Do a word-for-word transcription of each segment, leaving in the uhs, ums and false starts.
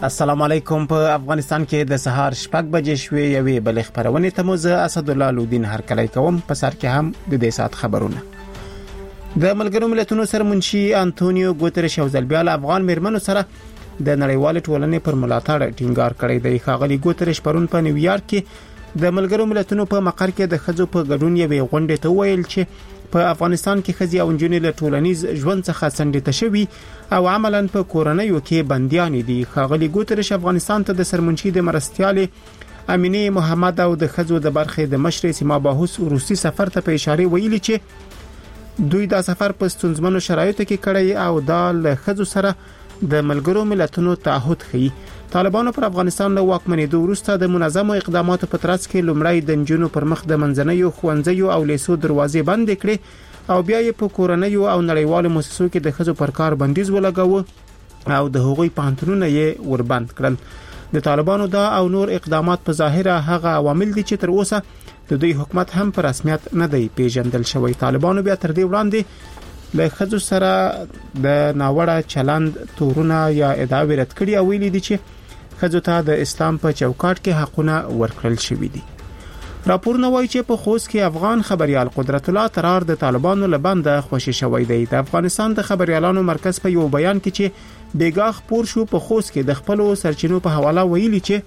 السلام علیکم. په افغانستان کې د سهار شپږ بجې شوې یوې بلې خبرونه ته مو زه اسدالله لودین هرکلی کوم. په سر کې هم د دې سات خبرونه. د ملګرو ملتونو سرمنشي انټونیو ګوتریش او ځلبیال افغان میرمنو سره د نړیوال ټولنې پر ملاتړ ټینګار کړی دی. ښاغلي ګوتریش پرون په نیویارک کې د ملګرو ملتونو په مقر کې د ښځو په ګډون یوې غونډې ته ویل چې په افغانستان کې ښځې او نجونې له ټولنیز ژوند څخه څنډې شوي او عملاً په کورنیو کې بنديان دي. ښاغلي ګوتریش افغانستان ته د سرمنشي د مرستيالې امینه محمد او د ښځو د برخې د مشر سیما باهوس روسي سفر ته په اشاره ویلي چې دوی دا سفر په ستونزمنو شرایطو کې کړی او دا له ښځو سره د ملګرو ملتونو تعهد ښيي. طالبانو پر افغانستان له واکمنېدو وروسته د منظمو اقداماتو په ترڅ کې لومړی د نجونو پر مخ د منځنیو ښوونځیو او لیسو دروازې بند کړې او بیا یې په کورنیو او نړیوالو مؤسسو کې د ښځو پر کار بندیز ولګاوه او د هغوی پانتونونه یې وربند کړل. د طالبانو دا او نور اقدامات په ظاهره هغه عوامل دي چې تر اوسه د دوی حکومت هم په رسمیت نه دی پیژندل شوی. طالبانو بیا تر دې وړاندې له ښځو سره د ناوړه چلند تورونه یا ادعاوې رد کړي او ویلي دي چې ښځو ته د اسلام په چوکاټ کې حقونه ورکړل شوي دي. راپورونه وایي چې په خوست کې افغان خبريال قدرت الله ترار د طالبانو له بنده خوشي شوی دی. د افغانستان د خبريالانو مرکز په یو بیان کې چې بیګاخ پور شو په خوست کې د خپل سرچینو په حواله ویلي چې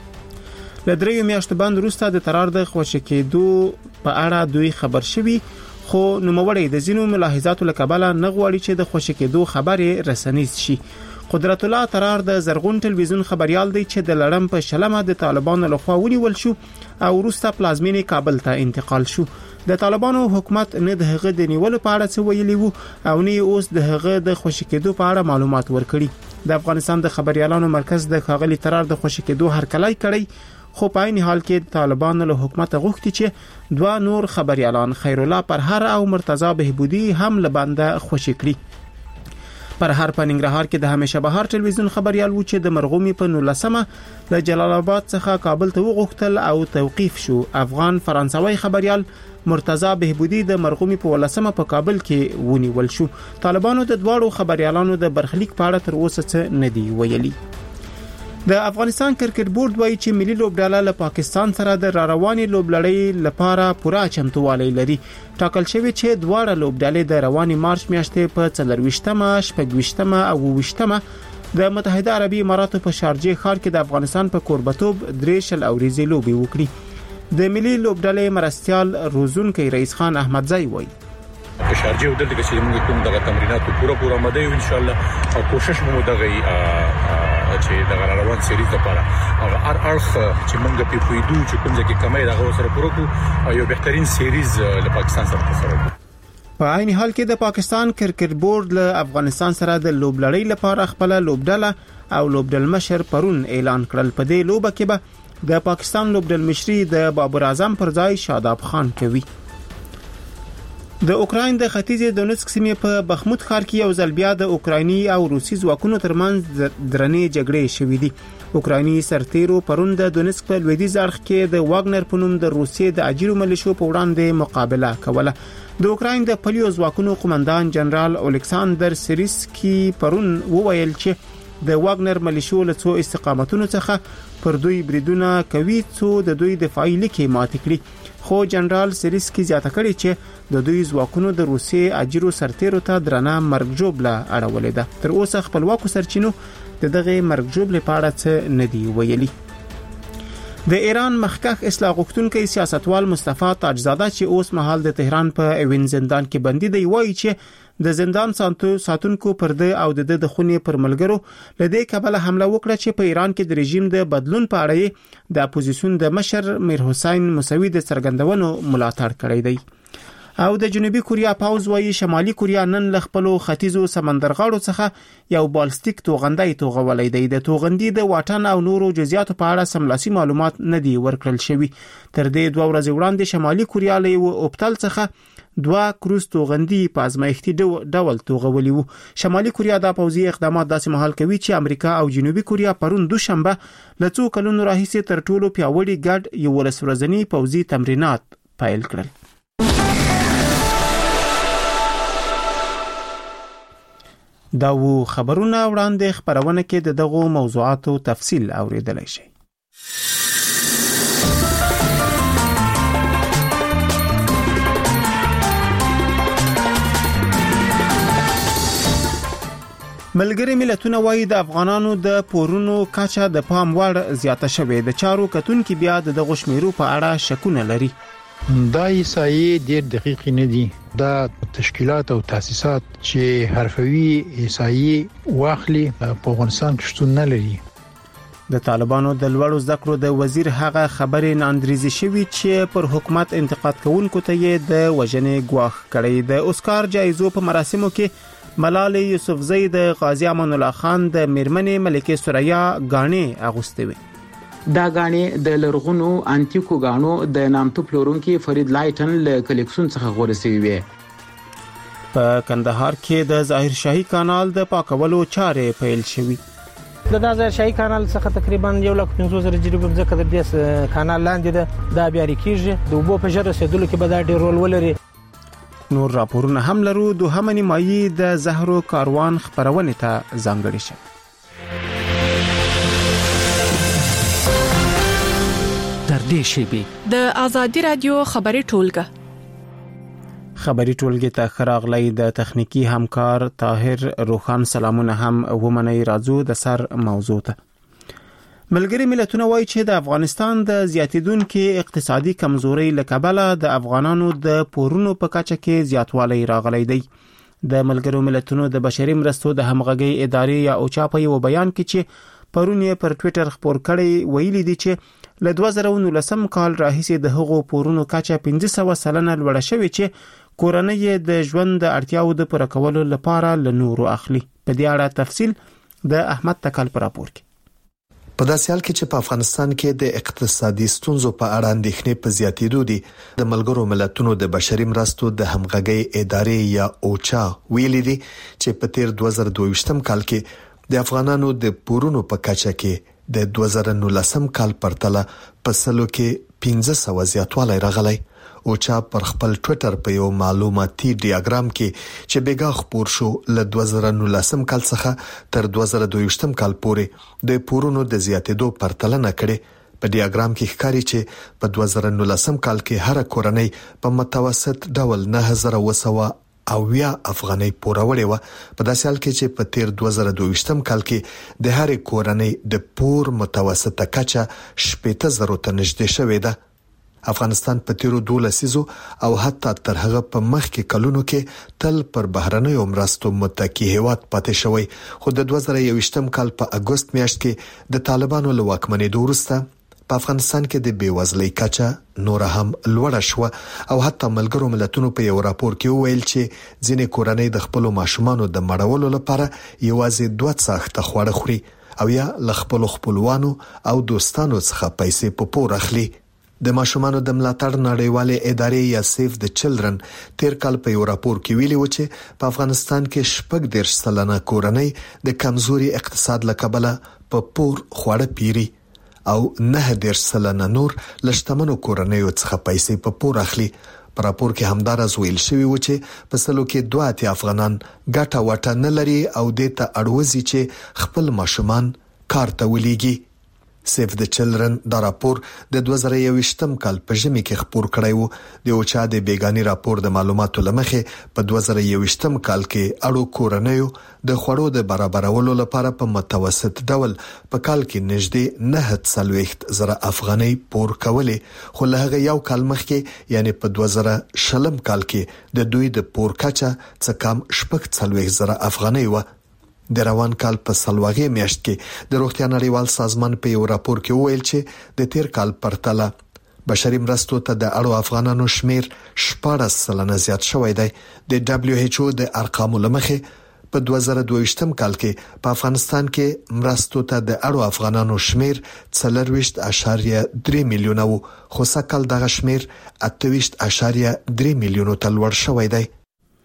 له دریو میاشتو بند وروسته د ترار د خوشي کېدو په اړه دوی خبر شوي خو نوموړی د زینو ملاحظاتو لکباله نه غواړي چې د خوشي کېدو خبره رسنیز شي. قدرت الله ترار د زرغون ټلویزیون خبريال دی چې د لړم په شلمه د طالبانو لخوا ونیول شو او وروسته پلازمینې کابل ته انتقال شو. د طالبانو حکومت نه د هغه د نیولو په اړه څه ویلي وو او نه اوس د هغه د خوشي کېدو په اړه معلومات ورکړي. د افغانستان د خبريالانو مرکز د ښاغلي ترار د خوشي کېدو هرکلی کړی خو په عین حال کې طالبانو له حکومت غوښتي چې دوه نور خبريالان خیر الله پرهر او مرتضی بهبودی هم له بنده خوشي کړي. پرهر په ننګرهار کې د همیشه بهار ټلویزیون خبريال و چې د مرغومي په نولسمه له جلال آباد څخه کابل ته وغوښتل او توقيف شو. افغان فرانسوي خبريال مرتضی بهبودی د مرغومي په ولسمه په کابل کې ونیول شو. طالبانو د دواړو خبريالانو د برخلیک په اړه تر اوسه څه نه دی ویلي. د افغانستان کرکټ بورډ وایي چې ملي لوبډله له پاکستان سره د رارواني لوبلړۍ لپاره پوره چمتووالی لري. ټاکل شوی چې دواړه لوبډلې د رواني مارچ میاشتې په څلرويشتمه، شپږويشتمه او اوويشتمه د متحده عربي اماراتو په شارجه ښار کې د افغانستان په کوربتوب درې شل اوریزې لوبي وکړي. د ملي لوبډلې مرستيال روزونکي رئیس خان احمدزئی وایي په شارجه ودل کې چې موږ کوم دغه تمرینات پوره پوره آماده یو ان شاء الله او کوشش مو دغه چې دغه روان سیریز لپاره هر اړخ چې موږ په پویدو چې کوم ځکه کمای دغه سره پوره کو یو بهترین سیریز له پاکستان سره تسره. په عین حال کې د پاکستان کرکټ بورډ له افغانستان سره د لوبلړۍ لپاره خپل لوبډله او لوبډل مشر پرون اعلان کړل. په دې لوبه کې به د پاکستان لوبډل مشري د بابر اعظم پر ځای شاداب خان کوي. د اوکراین د ختیځ دونسک سیمې په بخموت ښار کې یو ځل بیا د اوکرایني او روسي ځواکونو ترمنځ درنې جګړې شوې دي. اوکرایني سرتیرو پرون د دونسک په لویدیځ اړخ کې د واګنر په نوم د روسي د اجیرو ملیشو په وړاندې مقابله کوله. د اوکراین د پلیو ځواکونو قومندان جنرال الکساندر سریسکی پرون وویل چې د واګنر ملیشو له څو استقامتونو څخه پر دوی بریدونه کوي څو د دوی دفاعي لیکې مات کړي. خو جنرال سریسکی زیاته کړی چې د دوی ځواکونو د روسي اجیرو سرتیرو ته درنه مرګ جوړه اړولې ده. تر اوسه خپلواکو سرچینو د دغه مرګ جوړه لپاره څه نه دی ویلي. د ایران مخکښ اصلاح غوښتونکي سیاستوال مصطفی تاجزاده چې اوس مهال د تهران په اوین زندان کې بندي دی وایي چې د زندان ساتونکو پر د او د د خونې پر ملګرو لدې کبله حمله وکړه چې په ایران کې د رژیم د بدلون په اړه د اپوزیسیون د مشر میر حسین موسوی د څرګندونو ملاتړ کړی دی. او د جنوبي کوریا پاوز وایي شمالي کوریا نن ل خپلو ختیځو سمندرغاړو څخه یو بالستیک توغندۍ توغولې دی. د توغندۍ د واټن او نورو جزئیاتو په اړه سملاسي معلومات نه دی ورکړل شوی. تر دې دوه ورځې وړاندې شمالي کوریا له اوپتل څخه دوه کروز توغندۍ په ازمایښتي ډول توغولې وو. شمالي کوریا د پوځي اقدامات داسې مهال کوي چې امریکا او جنوبي کوریا پرون دوشنبه له څو کلونو راهیسې تر ټولو پیاوړي ګډ یو ولسورځنی پوځي تمرینات پیل کړل. دا و خبرونه وړاندې خبرونه کې د دغو موضوعاتو تفصیل اوریدلای شئ. ملګری ملتونه وايي د افغانانو د پورونو کچه د پام وړ زیاته شوې د چارو کتونکو بیا د دغه شمیرو په اړه شکونه لري. دا ایسایي ډېر دقیق نه دي. دا تشکیلات او تاسیسات چې حرفوي ایسایي واخلي په افغانستان کې شتون نه لري. د طالبانو د لوړو ذکرو د وزیر هغه خبرې ناندریزي شوی چې پر حکومت انتقاد کوونکو ته یې د وژنې ګواښ کړی. د اسکار جایزو په مراسمو کې ملالۍ یوسفزۍ د غازی امان الله خان د میرمنې ملکه ثریا غاڼې اغوستې وې. دا غاڼې د لرغونو انټیکو غاڼو د نامتو پلورونکو فرید لایټن له کلیکشن څخه غوړسوي وې. په کندهار کې د ظاهر شاهي کانال د پاکولو چارې پیل شوې. د ظاهر شاهي کانال څخه تقریبا یو لک پنځوس زره جریب ځکه د دې کانال لاندې ده دا بیا ریکیږي د وبو په جره سیدلو کې به دا ډیر رول ولري. نور راپورونه هم لرو. دوهمه نیمایي د زهرو کاروان خبرونه ته ځانګړي شي. تر دې شی د آزادي رادیو خبري ټولګه خبري ټولګه ته خراغلی د تخنیکی همکار طاهر روخان سلامونه هم ومني راځو د سر موضوع ته. ملګری ملتونه وایي چې د افغانستان د زیاتیدونکو اقتصادي کمزوري لکبله د افغانانو د پورونو په کچه کې زیاتوالی راغلی دی. د ملګرو ملتونو د بشري مرستو د همغږي ادارې یا اوچا په یو بیان کې چې پرون یې پر ټوئیټر خبر کړی ویلي دی چې له دوه زره نولسم کال راهیسې د هغو پورونو کچه پنځه سوه سلنه لوړه شوې چې کورنۍ د ژوند د اړتیاو د پوره کولو لپاره له نورو اخلي. په دې اړه تفصیل د احمد تکل پر راپور کې. په داسې حال کې چې په افغانستان کې د اقتصادي ستونزو په اړه اندېښنې په زیاتېدو دي، د ملګرو ملتونو د بشري مرستو د همغږي ادارې یا اوچا ویلي دي چې په تیر دوه زره دوه ویشتم کال کې د افغانانو د پورونو په کچه کې د دوه زره نولسم کال پرتله په سلو کې پنځه سوه زیاتوالی راغلی. اوچا پر خپل ټوئیټر په یو معلوماتي ډیاګرام کې چې بیګا خبر شو له دوه زره نولسم کال څخه تر دوه زره دوه ویشتم کال پورې د پورونو د زیاتېدو پرتلنه کړې. په ډیاګرام کې ښکاري چې په دوه زره نولسم کال کې هر کورنۍ په متوسط ډول نه هزار وسوه او یا افغاني پوروړې و. په داسې حال کې چې په تیر دوه زره دوه ویشتم کال کې د هر کورنۍ د پور متوسطه کچه شپږ زره ته نږدې شوې ده. افغانستان په تیرو دوه لسیزو او حتی تر هغه په مخ کې کلونو کې تل پر بهرنیو مرستو متکی هیواد پاتې شوی، خو د دوه زره یوویشتم کال په اگست میاشت کې د طالبانو له واکمنېدو وروسته په افغانستان کې د بیوزلۍ کچه نور هم لوړه شو او حتی ملګرو ملتونو په یو راپور کې ویل چې ځینې کورنۍ د خپل ماشومانو د مړولو لپاره یوازې دوه څاښته خواړه خوري او یا له خپل خپلوانو او دوستانو څخه پیسې په پور اخلي. د ماشومانو د ملاتړ نړیوالې ادارې یا سیف د چلډرن تیر کال په یو راپور کې ویلي و چې په افغانستان کې شپږ دېرش سلنه کورنۍ د کمزوري اقتصاد له کبله په پور خواړه پیري او نه دېرش سلنه نور له شتمنو کورنیو څخه پیسې په پور اخلي. په راپور کې همدارس ویل شوی و چې په سلو کې دوه اتیا افغانان ګټه وټه نه لري او د ته اړوزي چې خپل ماشومان کار ته ولېږي. سیف د چلډرن دا راپور د دوه زره یوویشتم کال په ژمي کې خبر کړی وو. د اوچا د بیګانی راپور د معلوماتو لمخې په دوه زره یوویشتم کال کې اړو کورنیو د خوړو د برابرولو لپاره په متوسط ډول په کال کې نږدې نه څلوېښت زره افغانۍ پور کولې، خو له هغه یو کال مخکې یعنی په دوه زره شلم کال کې د دوی د پور کچه څه کم شپږ څلوېښت زره افغانۍ و. د روان کال په سلواغې میاشت کې د روغتیا نړیوال سازمان په یو راپور کې وویل چې د تیر کال پرتله بشري مرستو ته د اړو افغانانو شمیر شپږ سلنه زیات شوی دی. د دبليو ایچ او د ارقامو لمخې په دوه زره دوه ویشتم کال کې په افغانستان کې مرستو ته د اړو افغانانو شمیر څلورویشت اعشاریه درې میلیونه وو، خو سږ کال دغه شمیر اتهویشت اعشاریه درې میلیونه ته لوړ شوی دی.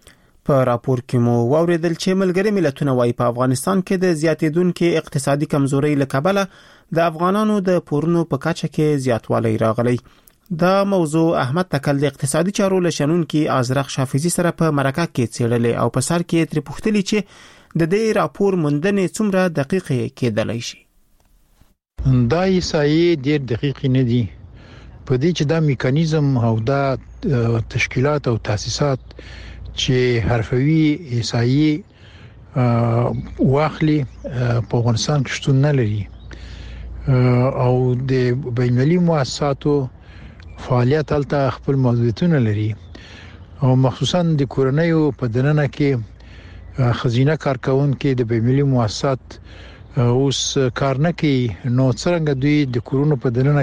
په راپور کې مو واوریدل چې ملګری ملتونه وايي په افغانستان کې د زیاتیدونکو اقتصادي کمزوري لکبله د افغانانو د پورونو په کچه کې زیاتوالی راغلی. دا موضوع احمد تکل د اقتصادي چارو لشنونکو ازرق شافعي سره په مرکه کې څېړلې او په سر کې تر پوښتلې چې د دې راپور موندنې څومره دقیقې کېدلای شي؟ دا ایسایي ډېر دقیق نه دي په دې چې دا میکانیزم او دا تشکیلات او تاسیسات چې حرفوي ایسایي واخلي په افغانستان کې شتون نه لري او د بینالمللي مؤسساتو فعالیت هلته خپل موضوعیتونه لري او مخصوصا د کورنیو په دننه کې خزینه کارکونکو د بینالمللي مؤسسات اوس کار نه کوي نو څنګه دوی د کورونو په دننه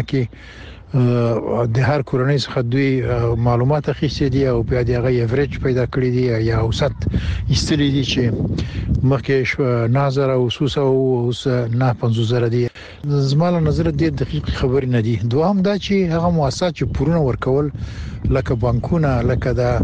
کې د هر کورنۍ څخه دوی معلومات اخیستي دي او بیا د هغه ایوریج پیدا کړی دي یا اوسط ایستلی دي چې مخکې نه زره او اوس اوس نه پنځوس زره دي. زموږ نظر دې دقیق خبر نه دي. دوهم دا چې هغه مؤسسات چې پورونه ورکول لکه بانکونه لکه دا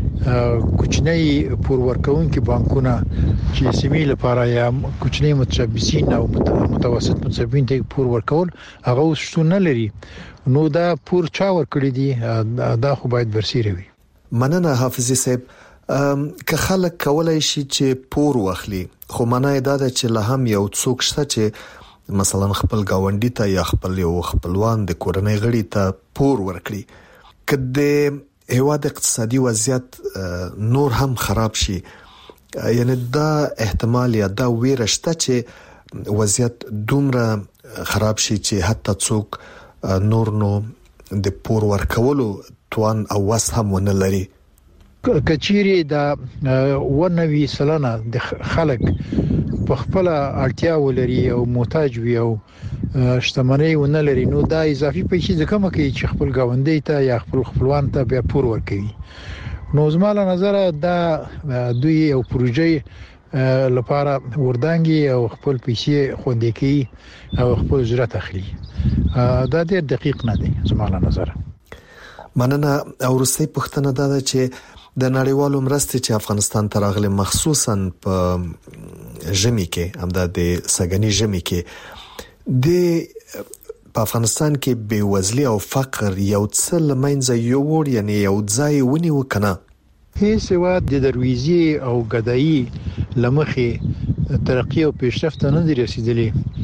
کوچنی پور ورکونکي بانکونه چې سیمې لپاره یا کوچنی متشبثین او متوسط متشبثین ته پور ورکول هغه اوس شتون نه لري. نو دا پور چا ورکړي دي دا خو باید برسیره وي. مننه حافظي صاحب. که خلک کولای شي چې پور واخلي خو معنی دا ده چې له هم یو څوک شته چې مثلا خپل گاونډي ته یا خپل یو خپلوان د کورنۍ غړي ته پور ورکړي کله هیواد اقتصادي وضعیت نور هم خراب شي یعنی دا احتمال یا دا ویره شته چې وضعیت دومره خراب شي چې حتی څوک نور نو د پور ورکولو توان او وس هم ونه لري. کچيري دا ونوي سلنه د خلک په خپل اړتیا ولري او محتاج وي او شتمنۍ ونه لري نو دا اضافي پیسې د کومه کې چې خپل گاونډي ته یا خپل خپلوان ته بیا پور ورکوي. نو زموږ نظر دا دوی یو پروژې لپاره وردانګي او خپل پیسې خوندې کوي او خپل اجرت اخلي. دا ډېر دقیق نه دی زموږ نظر. مننه. او روسي پښتنه دا ده چې د نړیوالو مرستې چې افغانستان ته راغلي مخصوصا په ژمي کې هم د سګنی ژمي کې د په افغانستان کې بیوزلي او فقر یو څه لمنځه یوړ یعنی یو ځای ونی وکنه. هیڅ هیواد د درویزي او غدایي لمخې ترقی او پیشرفت نه دی رسیدلی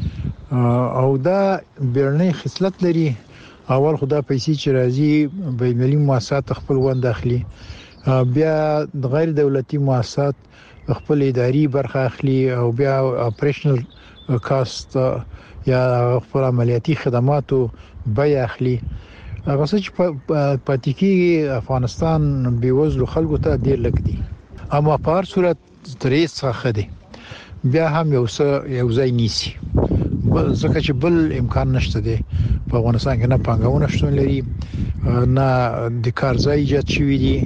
او دا بیرنی خصلت لري. اول خدا پیسې چې راځي بینالمللي مؤسسات خپل وند داخلي بیا د غیر دولتي مؤسسات خپل اداري برخه اخلي او بیا اپریشنل کاست یا خپل عملیاتي خدماتو بیا اخلي. هغه چې پاتې کېږي افغانستان بیوزلو خلکو ته ډیر لګ دي اما په هر صورت ترې څخه دي بیا هم یو څه یو ځای نیسی ځکه چې بل امکان نشته دی په افغانستان کې نه پنګاونه شتون لري نه د کار ځای ایجاد شوی دی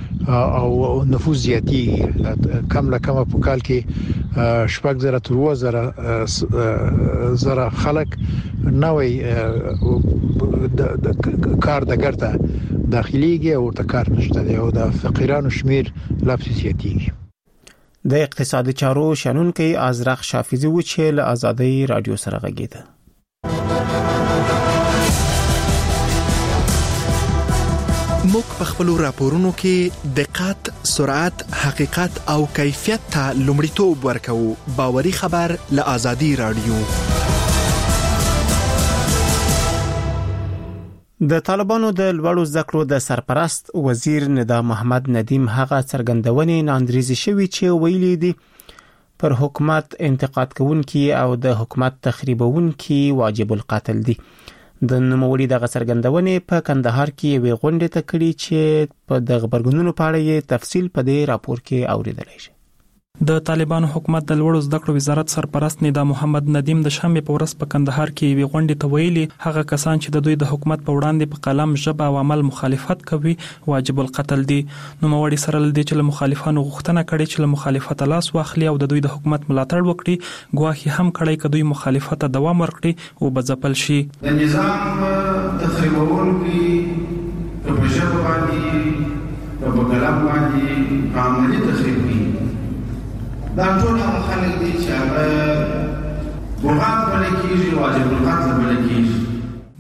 او نفوذ زیاتی کم له کم په کال کې شپږ زره تر اووه زره زره خلک نوې د کار د ګرته داخليږي او د کار نشته دی او د فقیرانو شمیر لا زیاتیږي. د اقتصادي چارو شنونکي ازرق شافعي و چې له آزادۍ رادیو سره غږیده. موږ په خپل راپورونو کې دقت، سرعت، حقیقت او کیفیت ته لومړیتوب ورکوو. باوري خبر له آزادۍ رادیو. د طالبانو د لوړو زده کړو د سرپرست وزیر ندا محمد ندیم هغه څرګندونې ناندریزي شوی چې ویلي دي پر حکومت انتقاد کوونکي او د حکومت تخریبونکي واجب القتل دي. د نوموړي د څرګندونې په کندهار کې وی غونډه تکړی چې په د خبرګونونو په اړه یې تفصیل په دې راپور کې اوریدل شي. د طالبانو حکومت د لوړو زده کړو وزارت سرپرست ندا محمد ندیم د شنبه په ورځ په کندهار کې وی غونډه ته ویلي هغه کسان چې د دوی د حکومت په وړاندې په قلم ژبه او عمل مخالفت کوي واجب القتل دي. نو موړي سره د چې مخالفانو غوښتنه کړې چې له مخالفت لاس واخلي او د دوی د حکومت ملاتړ وکړي ګواهی هم کړی چې دوی مخالفت ته دوام ورکړي او بځپل شي. د نظام تخریبونکي په ژبه باندې په قلم باندې عملي تخریب کوي. دا ټول هغه خلک دي چې هغه بغاوت بلل کېږي واجب القتل بلل کېږي.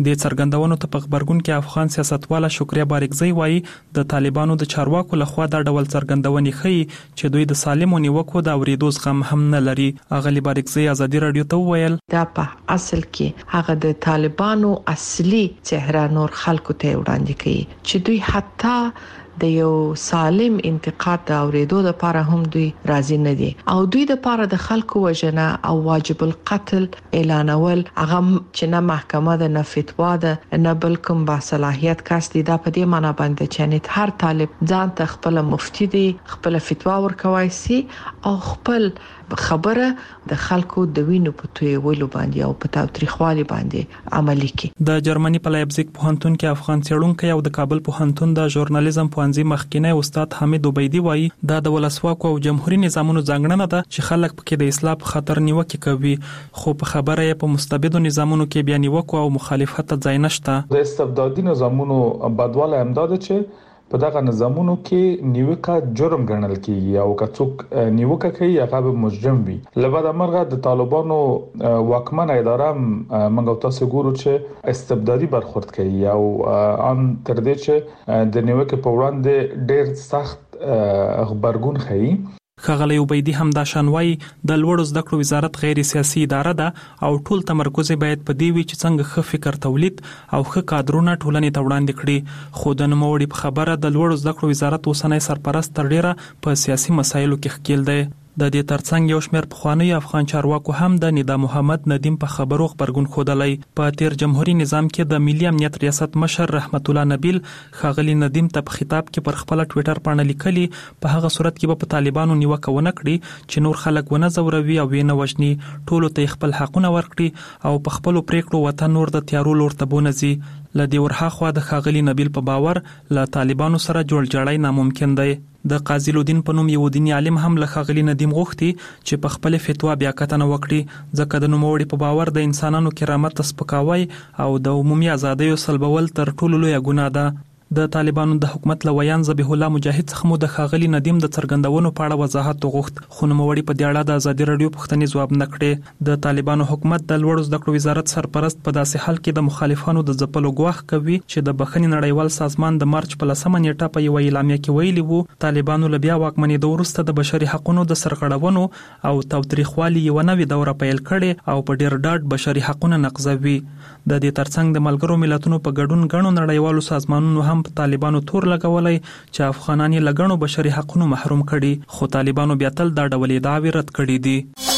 د څرګندونو ته په خبرګون کې افغان سیاستواله شکریا بارکزی وایي د طالبانو د چارواکو لخوا د ډول څرګندونې ښيي چې دوی د سالمو نیوکو د اورېدو زغم هم نه لري. اغلی بارکزی ازادي رادیو ته وویل دا په اصل کې هغه د طالبانو اصلي چهره نور خلکو ته وړاندې کوي چې دوی حتی د یو سالم انتقاد د اوریدو لپاره هم دوی راضي نه دي او دوی د لپاره د خلکو وژنه او واجب القتل اعلانول هغه چې نه محکمه ده نه فتوا ده نه بل کوم با صلاحیت کس دي دا په دې معنی باندې چې نه هر طالب ځان ته خپل مفتي دي خپل فتوا ورکوي سي او خپل خبره د خلکو د وینو په تویولو باندې او په تاوتریخوالي باندې عملي کی. د جرمني په لایپزیګ پوهنتون کې افغان څېړونکي او د کابل پوهنتون د ژورنالیزم پوهنځي مخکینی استاد حمید عبیدی وایي دا د ولسواکو او جمهوریت نظامونو ځانګړنه ده چې خلک پکې د اصلاح په خاطر نیوکه کوي خو په خبره یې په مستبدو نظامونو کې بیا نیوکه او مخالفت ځای نشته. د استبدادي نظامونو بدواله امداد چې په دغه نظامونو کې نیوکه جرم ګڼل کیږي او که څوک نیوکه کوي هغه مجرم وي. لبعد مرغه د طالبانو واکمنه اداره منګو تاسو ګورو چې استبدادي برخورد کوي او ان تر دې چې د نیوکه په وړاندې ډېر سخت خبرګون کوي. ښاغلی عبیدي هم دا شانوي د لوړو زده کړو وزارت غیر سیاسي اداره ده او ټول تمرکز باید په دې وي چې څنګه ښه فکر تولید او ښه کادرونه ټولنې ته وړاندې کړي خو د نوموړي په خبره د لوړو زده کړو وزارت اوسنی سرپرست تر ډیره په سیاسي مسایلو کې ښکیل دی. د دې ترڅنګ یو شمېر پخوانی افغان چارواکو هم د ندا محمد ندیم په خبرو خبرګون خودلای. په تیر جمهوریت نظام کې د ملي امنیت ریاست مشر رحمت الله نبیل ښاغلی ندیم ته په خطاب کې پر خپل ټوئیټر باندې لیکلي په هغه صورت کې به په طالبانو نیوکه ونه کړي چې نور خلک ونه زوروي او وینه وژني ټولو ته خپل حقونه ورکړي او په خپل پریکړو وطن نور د تیارو لور ته بونځي. لدی ورها خو د ښاغلی نبیل په باور له طالبانو سره جوړ جاړی ناممکن دی. د قاضی لودین په نوم یو دیني عالم هم له ښاغلی ندیم غوښتي چې په خپل فتوا بیا کتنه وکړي ځکه د نوموړي په باور د انسانانو کرامت سپکاوی او د عمومي ازادیو سلبول تر ټولو لوی ګناه ده. د طالبانو د حکومت لویان ذبیح الله مجاهد څخه مو د ښاغلی ندیم د څرګندونو په اړه وضاحت وغوښت خو نوموړي په دې اړه د ازادي رادیو پوښتنې ځواب نه کړي. د طالبانو حکومت د لوړو زده کړو وزارت سرپرست په داسې حال کې د مخالفانو د ځپلو ګواښ کوي چې د بخښنې نړیوال سازمان د مارچ په لسمه نیټه په یوه اعلامیه کې ویلي وو طالبانو له بیا واکمنېدو وروسته د بشري حقوقو د سرغړونو او تاوتریخوالي یوه نوې دوره پیل کړې او په ډېر ډاډ بشري حقوقونه نقضوي. د دې ترڅنګ د ملګرو ملتونو په ګډون غنو نړیوالو سازمانونو هم په طالبانو تور لګولای چې افغانان یې لګڼو بشري حقوقو محروم کړي خو طالبانو بیا تل دا ډول ادعاوې رد کړي دي.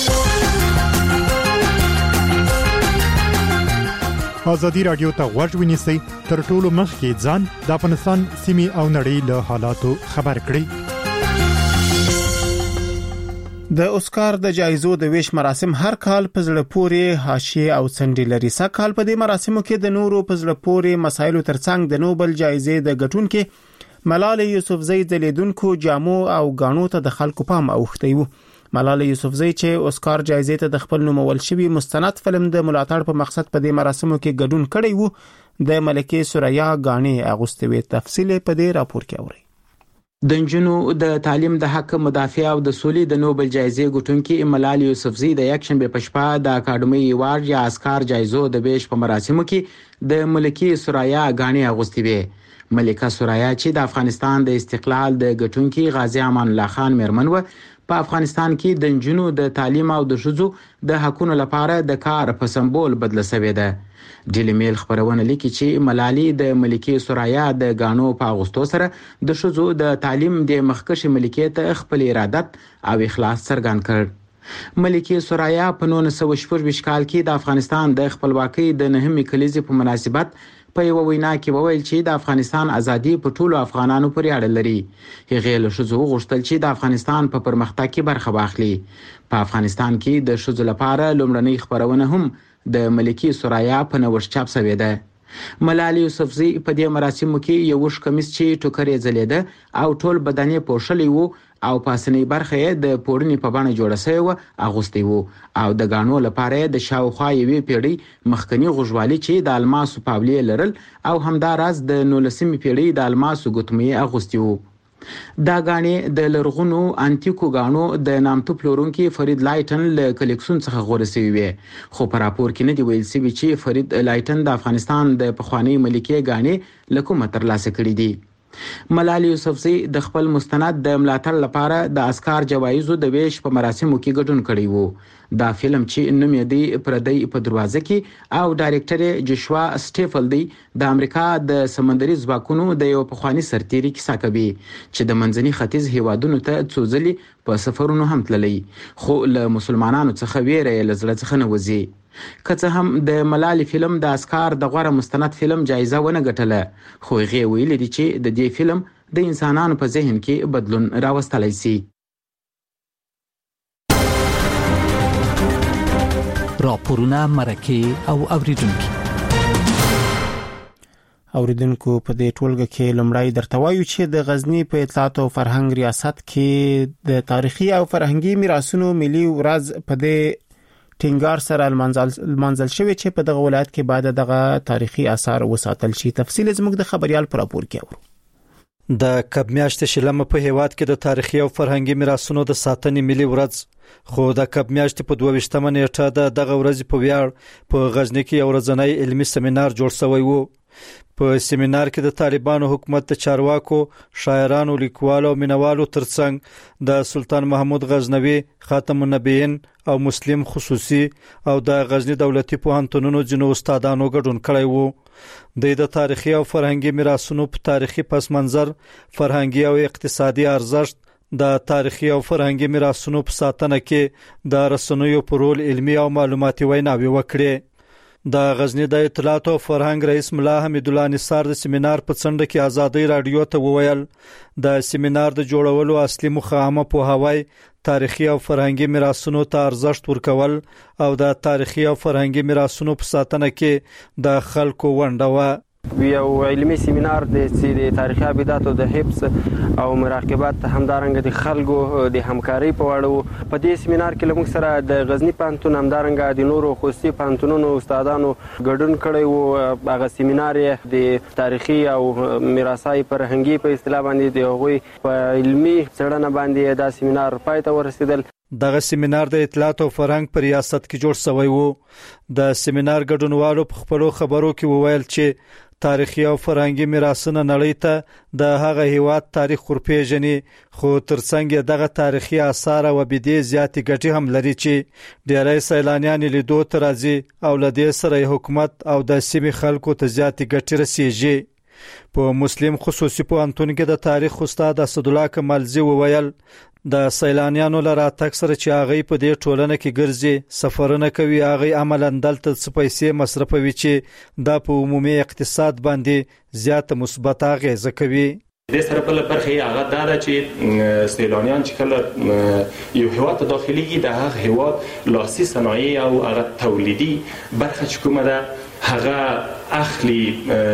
ازادي رادیو ته غوږ ونیسئ تر ټولو مخکې ځان د افغانستان سیمې او نړۍ له حالاتو خبر کړئ. د اوسکار د جایزو د ویش مراسم هر کال په زړه پورې حاشیه او څنډې لري. سږ کال په دې مراسمو کې د نورو په زړه پورې مسایلو ترڅنګ د نوبل جایزې د ګټونکو ملالۍ یوسفزۍ د لیدونکو جامو او غاڼو ته د خلکو پام اوښتی وو. ملالۍ یوسفزۍ چې اوسکار جایزې ته د خپل نومول شوی مستند فلم د ملاتړ په مقصد په دې مراسمو کې ګډون کړی وو د ملکې سوریا غاڼې اغوستې وې. تفصیل په دې راپور کې اورئ. د نجونو د تعلیم د حق مدافع او د سولې د نوبل جایزې ګټونکې ملالۍ یوسفزۍ د یک شنبه په شپه د اکاډمي ایوارډ یا اسکار جایزو د ویش په مراسمو کې د ملکې سوریا غاڼې اغوستې وې. ملکه سوریا چې د افغانستان د استقلال د ګټونکې غازی امان الله خان میرمن و په افغانستان کې د نجونو د تعلیم او د ښځو د حقوقو لپاره د کار په سمبول بدله شوې ده. ډیلی میل خبرونه لیکي چې ملالۍ د ملکې سوریا د غاڼو په اغوستو سره د ښځو د تعلیم د مخکښې ملکې ته خپل ارادت او اخلاص څرګند کړ. ملکې سوریا په نولس سوه شپږ ویشت کال کې د افغانستان د خپلواکۍ د نهمې کلیزې په مناسبت په یو وینا کې وویل چې د افغانستان ازادي په ټولو افغانانو پورې اړه لري. هغې له ښځو وغوښتل چې د افغانستان په پرمختګ کې برخه واخلي. په افغانستان کې د ښځو لپاره لومړنۍ خبرونه هم د ملکې سوریا په نوښت چاپ شوې ده. ملالۍ یوسفزۍ په دې مراسمو کې یو وش کمیس چې ټوکر یې ځلېده او ټول بدن یې پوښلی وو او پاسنۍ برخه یې د پوړنې په بڼه جوړه شوې وه اغوستی وو او د غاڼو لپاره یې د شاوخوا یوې پیړۍ مخکني غوږوالي چې د الماسو پاولې لرل او همداراز د نولسمې پیړۍ د الماسو ګوتمې اغوستي وو. دا غاڼې د لرغونو انټیکو غاڼو د نامتو پلورونکي فرید لایټن له کلیکسون څخه غوړه شوی وي، خو په راپور کې نه دی ویل شوی چې فرید لایټن د افغانستان د پخوانی ملکیه غاڼې له کومه ترلاسه کړې دي. ملالي یوسفزۍ د خپل مستند د ملاتړ لپاره د اسکار جوایزو د ویش په مراسمو کې ګډون کړی وو. دا فلم چې نوم یې دی پردی په دروازه کې او ډایرکټر جوشوا سټیفل دی د امریکا د سمندري ځواکونو د یو پخوانی سرتیري کیسه کوي چې د منځني ختیځ هیوادونو ته څو ځلې په سفرونو هم تللی، خو له مسلمانانو څخه ویره یې له زړه څخه نه وځي. که څه هم د ملالي فلم د اسکار د غوره مستند فلم جایزه ونه ګټله، خو هغې ویلي دي چې د دې فلم د انسانانو په ذهن کې بدلون راوستلی سي. راپورونه، مرکې او اوریدونکي اوریدونکو په دې ټولګه کې لومړی درته وایو چې د غزنی په اطلاعات او فرهنګ ریاست کې د تاریخي او فرهنګي میراثونو ملي ورځ په دې ټینګار سره المنزل شوی چې په دغه ولایت کې بعد دغه تاریخي آثار وساتل شي. تفصیل زموږ د خبريال پر راپور کې اورو. د کب میاشتې شلمه په هیواد کې د تاریخي او فرهنګي میراثونو د ساتنې ملي ورځ، خو د کب میاشتې په دوه ویشتمه نیټه د دغه ورځ په ویاړ په غزنی کې یو ورځنی علمي سیمینار جوړ شوی وو. په سیمینار کې د طالبانو حکومت د چارواکو، شاعرانو، لیکوالو او مینوالو ترڅنګ د سلطان محمود غزنوي، خاتم النبیین او مسلم خصوصي او د غزنی دولتي پوهنتونونو جنو استادانو ګډون کړی وو. د تاریخي او فرهنګي میراثونو په تاریخي پس منظر، فرهنګي او اقتصادي ارزښت، د تاریخي او فرهنګي میراثونو په ساتنه کې د رسنیو پر رول علمي او معلوماتي ویناوي وکړي. د غزنی د اطلاعات او فرهنګ رئیس ملا حمید الله نثار د سیمینار په څنډه کې آزادۍ رادیو ته وویل د سیمینار د جوړولو اصلي موخه عامه پوهاوی، تاریخي او فرهنګي میراثونو ته ارزښت ورکول او د تاریخي او فرهنګي میراثونو په ساتنه کې د خلکو ونډه و. یو علمي سیمینار د تاریخي ابداتو د حفظ او مراقبت همدارنګه د خلکو د همکاري په وړاندې په دې سیمینار کې لمغ سره د غزنی پانتون همدارنګه د نورو خصوصي پانتونونو استادانو ګډون کړی وو. هغه سیمینار د تاریخي او میراثي فرهنګي په اصطلاح باندې د هغوی په علمي څېړنه باندې دا سیمینار پای ته ورسېدل. دغه سیمینار د اطلاعات او فرهنګ په ریاست کې جوړ شوی وو. د سیمینار ګډونوالو په خپلو خبرو کې وویل چې تاریخي او فرهنګي میراثونه نړۍ ته د هغه هیواد تاریخ ورپېژني، خو ترڅنګ دغه تاریخي آثار او ابدي زیاتې ګټې هم لري چې ډېری سیلانیان لیدو ته راځي او له دې سره حکومت او د سیمې خلکو ته زیاتې ګټې رسیږي. په مسلم خصوصي پوهنتون کې د تاریخ استاد اسدالله کمالزی وویل د سیلانیانو لره تک سره چې هغه په دې ټولنه کې ګرځي، سفرونه کوي، هغه عملاً دلته څه پیسې مصرفوي چې دا په عمومي اقتصاد باندې زیات مثبت اغیزه کوي. د سره بل برخه هغه دا ده چې سیلانیان چې کله یو هیواد ته داخليږي د هغه هیواد لاسي صنایع او هغه تولیدي برخه چې کومه ده هغه اخلي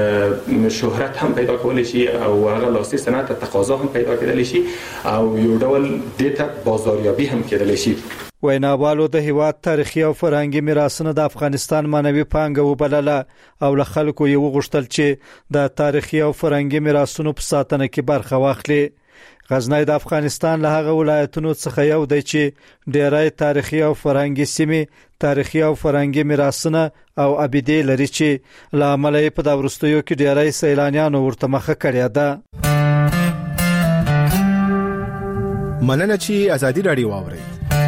شهرت هم پیدا کول شي او هغه لاسي صنعت تقاضا هم پیدا کېدل شي او یو ډول د بازاریابي هم کېدل شي. ویناوالو د هیواد تاریخي او فرهنګي میراثونه د افغانستان معنوي پانګه وبلله او له خلکو یې وغوښتل چې د تاریخي او فرهنګي میراثونو په ساتنه کې برخه واخلي. غزنی د افغانستان له هغه ولایتونو څخه یو دی چې ډېری تاریخي او فرهنګي سیمې، تاریخي او فرهنګي میراثونه او ابدي لري چې له امله یې په دا وروستیو کې ډېری سیلانیانو ورته مخه کړې ده. مننه چې ازادي راډیو واورئ.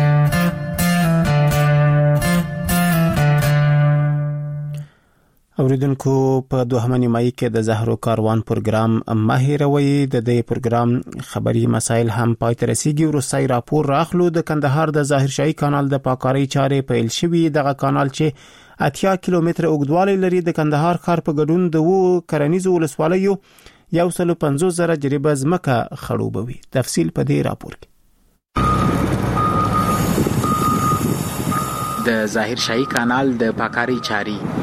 اوریدونکو په دوهمه نیمایي کې د زهرو کاروان پروګرام ماهیروي د دې پروګرام خبري مسایل هم پای ته رسیدي. ورسای راپور راخلو د کندهار د ظاهر شاهي کانال د پاکاري چارې پیل شوی. دغه کانال چې اتیا کیلومتر اوږدوالی لري د کندهار ښار په ګډون د وو کرنیزو ولسوالیو یو سل پنځوس زره جریبه ځمکه خړوبوي. تفصیل په دې راپور کې. د ظاهر شاهي کانال د پاکاري چارې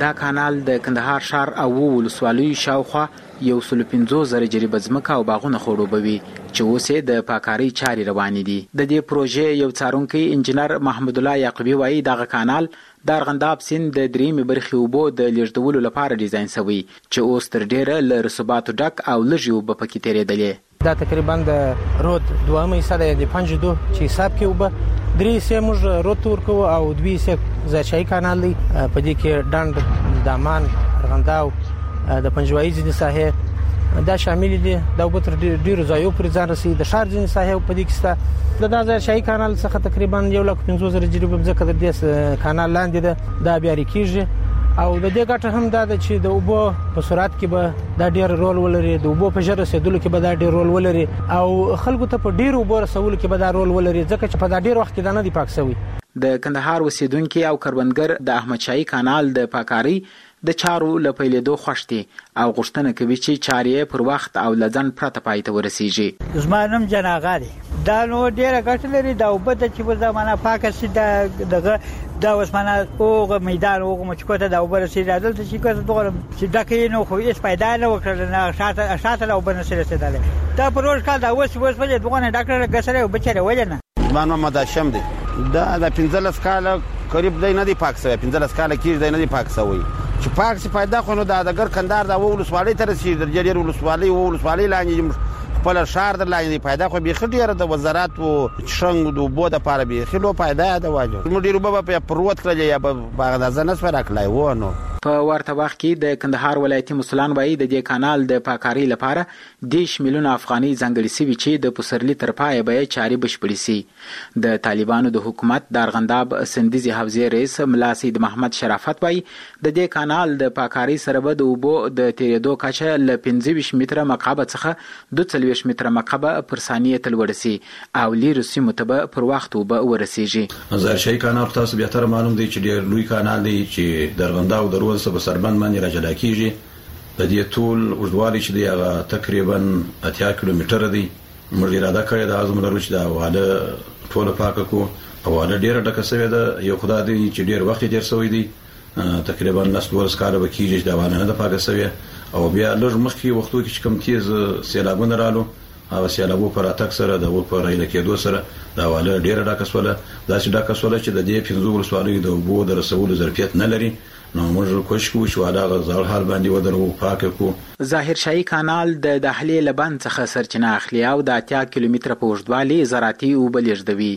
دا کانال د کندهار ښار او ولسوالیو شاوخوا یو سل پنځوس زره جریبه ځمکه او باغونه خړوبوي چې اوس یې د پاکارۍ چارې روانې دي. د دې پروژې یو څارونکی انجنیر محمد الله یعقوبی وایي دغه کانال د ارغنداب سیند د دریمې برخې اوبو د لیږدولو لپاره ډیزاین شوی چې اوس تر ډیره له رسوباتو ډک او لږې اوبه پکې تېرېدلې. دا تقریبا د رود دویمه حصه ده د پنځه دو چې حساب کې اوبه درې سه موږ رود ورکو او دوی سه ځاچای کانال دی په دې کې ډنډ دامان ارغنداو د پنځوایي ځینې ساحې دا شامل دي. دا اوبه تر ډیرو ځایو پورې ځان رسي. د ښار ځینې ساحې په دې کې شته. د دا ځاچای کانال څخه تقریبا یو لک پنځوس زره جریبه ځمکه د دې کانال لاندې ده. دا بیا ریکیږي او د دې ګټه هم دا ده چې د اوبو په سرعت کې به دا ډیر رول ولري. د اوبو په ژر رسیدلو کې به دا ډیر رول ولري او خلکو ته په ډیر اوبو رسولو کې به دا رول ولري ځکه چې په دا ډیر وخت کې دا نه دی پاک شوی. د کندهار اوسیدونکو او کروندګر د احمد شاهي کانال د پاکارۍ د چارو له پیلېدو خوښ دي او غوښتنه کوي چې چارې پر وخت او لځن پرته پای ته ورسیږي. زما نوم جناغا دی. دا نو ډیره ګټه لري. دا اوبه د چې په زمانه پاکه سي دغه دا وسمنه اوغه میدان اوغه مچکوته دا اوبه رسیدل دلته چې کوته دغه چې دکې نو خو هیڅ پیدا نه وکړل نه شاته شاته له اوبه نشي رسیدل. دا پروژ کال دا اوس اوس په دغه ډاکټر غسره بچره ولنه ځوان محمد هاشم دی. دا د پنځلس کال قریب دی نه دی پاک سوی. پنځلس کال کې دی نه دی پاک سوی چې پاک سي پیدا خو نو د اگر کندهار د ولسوالۍ تر سي د جریر ولسوالۍ ولسوالۍ لاندې خپل شهر د لاندې پیدا خو به خډیره د وزارت او شنګ د بو د پاره به خلو پیدا د واجو مدیر وبا په پروت کړل یا په باغ د ځنس ورکلای و نو. په ورته وخت کې د کندهار ولایتي مسلمان وایي د دې کانال د پاکارۍ لپاره دیش میلیون افغاني ځانګړي سوي چې د پسرلي تر پای به چاري بشپړي سي. د طالبانو د حکومت د ارغنداب سندیزي حوزې رئیس ملا سید محمد شرافت وایي د دې کانال د پاکارۍ سره به د اوبو د تیرېدو کچه ل پنځه ویشت متره مکعب څخه دوه څلوېښت متره مکعب پر ثانیه ته لوړ سي او لیرو سیمو ته به پر وخت اوبه ورسیږي. ظاهرشاهي کانال تاسو بیا تر معلوم دی چې ډېر لوی کانال دی چې د ارغنداب درو په سربند باندې راجلا کیږي. د دې ټول اوږدوالي چې دی هغه تقریبا اتیا کیلومتره دی. موږ اراده کړې ده ازمن لرو چې دا واله ټول پاک کو او واله ډیره ډکه سوی ده. یو خدای دی چې ډیر وخت تیر سوی دی تقریبا نسلورس کال به کیږي دا واله نه د پاک سوی او بیا لږ مخکې وختو کې کم تیز سیلابونه رالو او سیلابو پر اتک سره د ور پر ایله کېدو سره دا واله ډیره ډکه سوله. دا چې ډکه سوله چې د دې پنځو ولسوالیو د اوبو د رسولو ظرفیت نه لري نو موږ کوشش کوو چې والا غزال حال باندې ودرو پاک کو. ظاهر شاهي کانال د داخلي لبن څخه سرچینه اخلي او د اتیا کیلومتره په اوږدوالي زراعتي اوبه لیږدوي.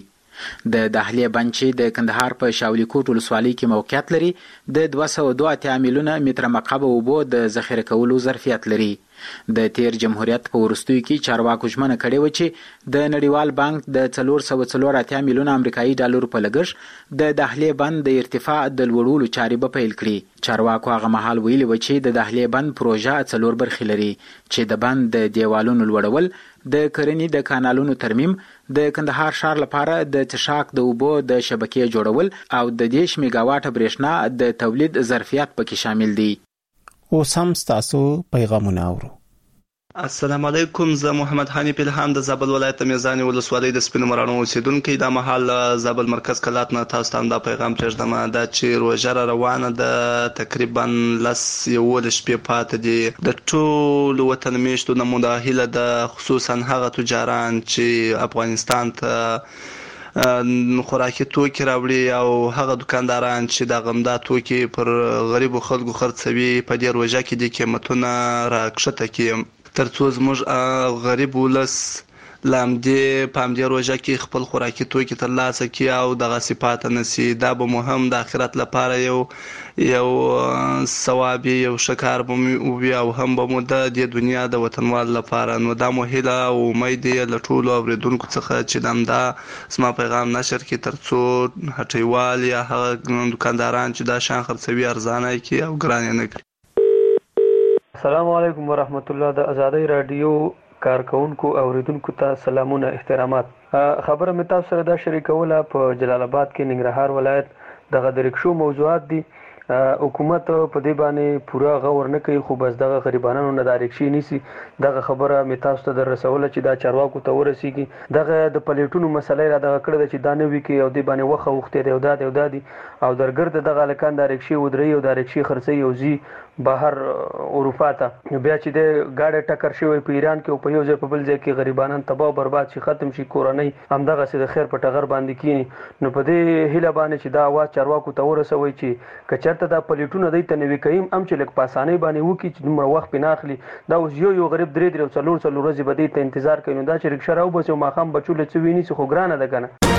د داخلي بنچ د کندهار په شاولي کوټ ولسوالۍ کې موقعیت لري. د دوه سوه دوه اتیا میلیونه متره مکعب اوبو د ذخیره کولو ظرفیت لري. د تیر جمهوریت په وروستیو کې چارواکو ژمنه کړې و چې د نړیوال بانک د څلور سوه څلور اتیا میلیونه امریکایي ډالر په لګښت د داخلي بند د ارتفاع د لوړولو چارې به پیل کړي. چارواکو هغه مهال ویلي و چې د داخلي بند پروژه څلور برخې لري چې د بند د دیوالونو لوړول، د کرنې د کانالونو ترمیم، د کندهار ښار لپاره د څښاک د اوبو د شبکې جوړول او د دیش میگاواټ برېښنا د تولید ظرفیت پکې شامل دي. اوس هم ستاسو پیغامونه اورو. السلام علیکم. زه محمد حنیف الهام د زابل ولایت میزان ولسوالۍ د سپینو مراڼو اوسیدونکی. دا مهال زابل مرکز کلات نه تاسو ته دا پیغام پرېږدم دا چې روژه را روانه ده، تقریبا لس یولس شپې پاتې دي. د ټولو وطن میشتو نه مو دا هیله ده، خصوصا هغه تجاران چې افغانستان ته خوراکي توکي راوړي او هغه دکانداران چې د غمدا توکي پر غریبو خلکو خرڅوي په دې روژه کې د قیمتونه راکښته کړي ترڅو زموږ غریب ولس لامدې په همدې روژه کې خپل خوراکي توکي ترلاسه کړي او دغه صفات نسی. دا به مهم د آخرت لپاره یو یو ثواب یو شکار به وي او هم به مو د دې دنیا د وطنوال لپاره. نو دا مو هیله او امید یې له ټولو اورېدونکو څخه چې همدا زما پیغام نشر کړي ترڅو هټیوال یا هغه دکانداران چې دا شیان خرڅوي ارزانه کړي او ګران یې نه کړي. السلام علیکم ورحمت الله. د ازادۍ رادیو کارکونکو اوریدونکو ته سلامونه احترامات. خبره مې تاسو سره دا شریکوله په جلال آباد کې ننګرهار ولایت دغه د رکشو موضوعات دي حکومت په دې باندې پوره غور نه کوي خو بس دغه غریبانو نه د رکشي نیسي. دغه خبره می تاسو ته در رسوله چې دا چارواکو ته ورسیږي. دغه د پلیټونو مسلې را دغه کړه چې دا نه وی کې او دې باندې وخه وخته دی او دا دی او دا دی او درګرد دغه لکان د رکشي ودري او د رکشي خرڅي او زی بهر اروپا ته بیا چې د گاډه ټکر شوی په ایران کې او په یو ځای په بل ځای کې غریبانان تباہ برباد شي ختم شي کورنۍ همدغه سي د خیر په ټغر باندې کینی. نو په دې هیله باندې چې دا आवाज چارواکو ته ورسوي چې کچرته دا پلیټونه دی ته نوي کيم ام چې لک پاسانه باندې وکی چې دومره وخت پناخلي دا اوس یو یو غریب درې درې څلور څلور ورځې بده ته انتظار کوي. نو دا چې رکشا راو بس او ماخام بچو لڅوي نه خو ګرانه ده کنه.